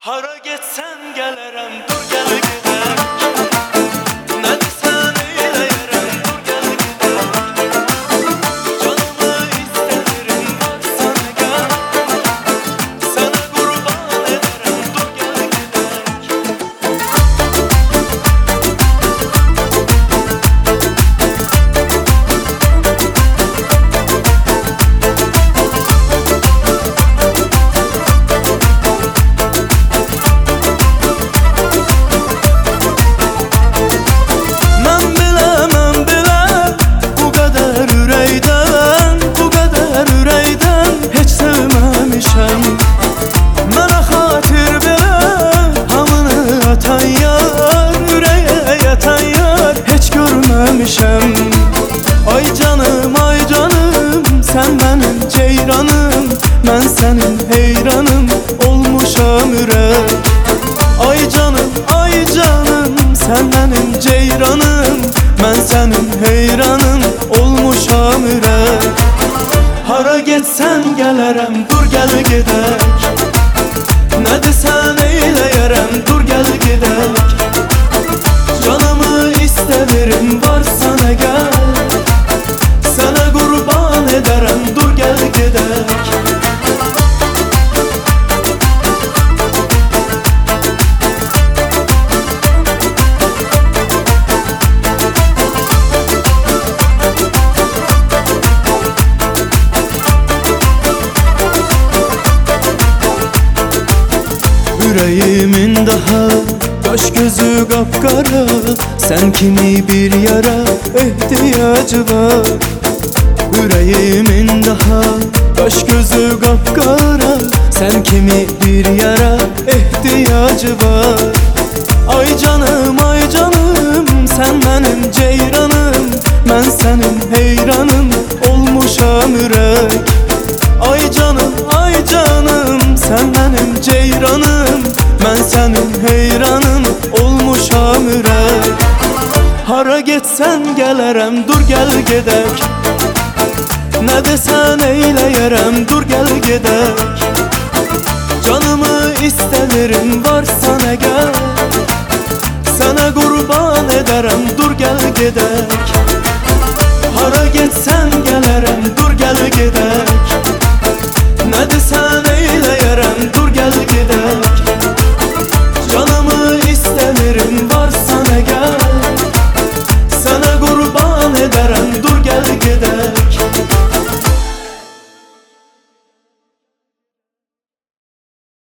Hara getsən gələrəm, dur gəl gedək. Nə desən eyləyərəm, dur gəl gedək. Canımı istədirim, baksana gəl. Sənə qurban edərəm, dur gəl gedək. Mənə xatir belə hamını atan yar, ürəyə yatan yar heç görməmişəm. Ay canım, sən mənim ceyranım, mən sənin heyranım olmuşam ürək. Ay canım, sən mənim ceyranım, mən sənin heyranım olmuşam ürək. Hara getsən gələrəm, dur gəl gedək. Nə desən eyləyərəm, dur gəl gedək. Canımı istədirim, varsa nə gəl. Sənə qurban edərəm, dur gəl gedək. Yüreğimin daha kaş gözü kapkara, sen kimi bir yara ihtiyacı var. Yüreğimin daha kaş gözü kapkara, sen kimi bir yara ihtiyacı var. Ay canım, sen benim ceyranım, ben senin heyranım olmuşam ürek. Ay canım, sen benim ceyranım, ben senin heyranım olmuşam ürək. Hara getsən gələrəm, dur gəl gedək. Nə desən eyləyərəm, dur gəl gedək. Canımı istədirim, varsa nə gəl. Sənə qurban edərəm, dur gəl gedək. Hara getsən gələrəm, dur gəl gedək.